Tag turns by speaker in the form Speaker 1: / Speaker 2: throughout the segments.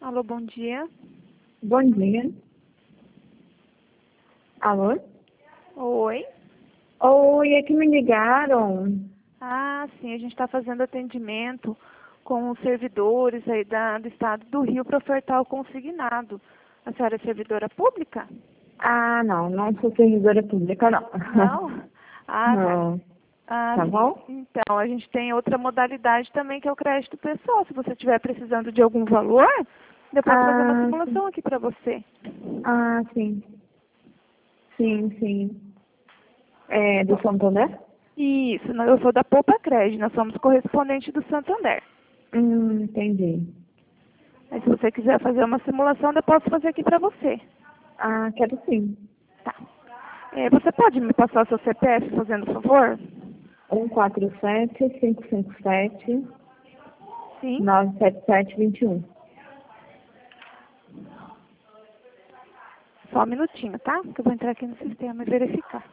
Speaker 1: Alô, bom dia.
Speaker 2: Bom dia. Alô?
Speaker 1: Oi.
Speaker 2: Oi, é que me ligaram.
Speaker 1: Ah, sim, a gente está fazendo atendimento com os servidores aí do estado do Rio para ofertar o consignado. A senhora é servidora pública?
Speaker 2: Ah, não sou servidora pública, não.
Speaker 1: Não? Ah, tá.
Speaker 2: Não.
Speaker 1: Ah,
Speaker 2: Tá
Speaker 1: sim.
Speaker 2: bom?
Speaker 1: Então, a gente tem outra modalidade também, que é o crédito pessoal. Se você estiver precisando de algum valor, eu posso fazer uma
Speaker 2: Ah, sim.
Speaker 1: simulação aqui para você.
Speaker 2: Ah, sim. Sim. É do Santander?
Speaker 1: Isso, eu sou da Poupa Crédito, nós somos correspondente do Santander.
Speaker 2: Entendi.
Speaker 1: Aí, se você quiser fazer uma simulação, eu posso fazer aqui para você.
Speaker 2: Ah, quero sim.
Speaker 1: Tá. Você pode me passar o seu CPF, fazendo favor?
Speaker 2: 147-557-97721.
Speaker 1: Sim. Só um minutinho, tá? Que eu vou entrar aqui no sistema e verificar.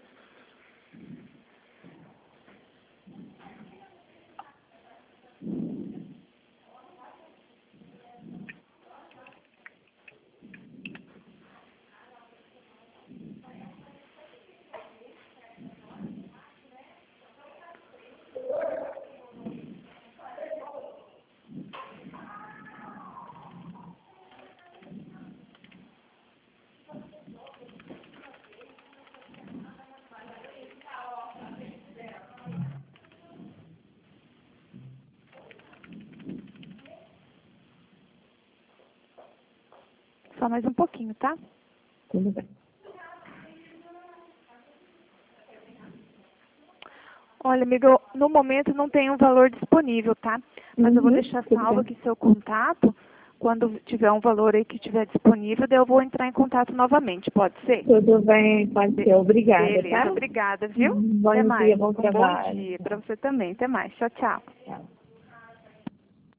Speaker 1: Só mais um pouquinho, tá?
Speaker 2: Tudo bem.
Speaker 1: Olha, amiga, no momento não tem um valor disponível, tá? Mas eu vou deixar
Speaker 2: Tudo
Speaker 1: salvo
Speaker 2: bem.
Speaker 1: aqui seu contato. Quando tiver um valor aí que estiver disponível, daí eu vou entrar em contato novamente, pode ser?
Speaker 2: Tudo bem, pode ser. Obrigada,
Speaker 1: Beleza,
Speaker 2: tá?
Speaker 1: obrigada, viu? Até
Speaker 2: Bom dia,
Speaker 1: mais.
Speaker 2: bom
Speaker 1: Um bom
Speaker 2: trabalho.
Speaker 1: dia para você também. Até mais. Tchau, tchau.
Speaker 2: Tchau.